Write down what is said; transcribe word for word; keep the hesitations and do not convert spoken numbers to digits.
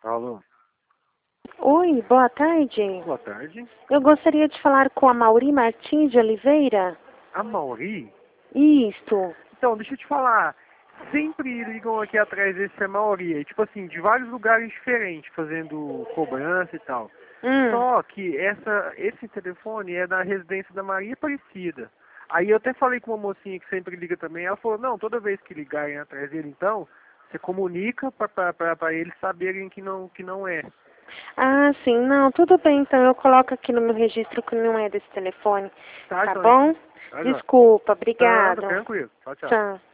Alô? Oi, boa tarde. Boa tarde. Eu gostaria de falar com a Mauri Martins de Oliveira. A Mauri? Isto. Então, deixa eu te falar. Sempre ligam aqui atrás desse Mauri. E, tipo assim, de vários lugares diferentes, fazendo cobrança e tal. Hum. Só que essa, esse telefone é da residência da Maria Aparecida. Aí eu até falei com uma mocinha que sempre liga também. Ela falou, não, toda vez que ligarem atrás dele, então, você comunica para eles saberem que não, que não é. Ah, sim. Não, tudo bem, então eu coloco aqui no meu registro que não é desse telefone. Tá, Tá então, bom? tá, Desculpa, Nada, obrigada. tranquilo. Tchau, tchau. Tchau.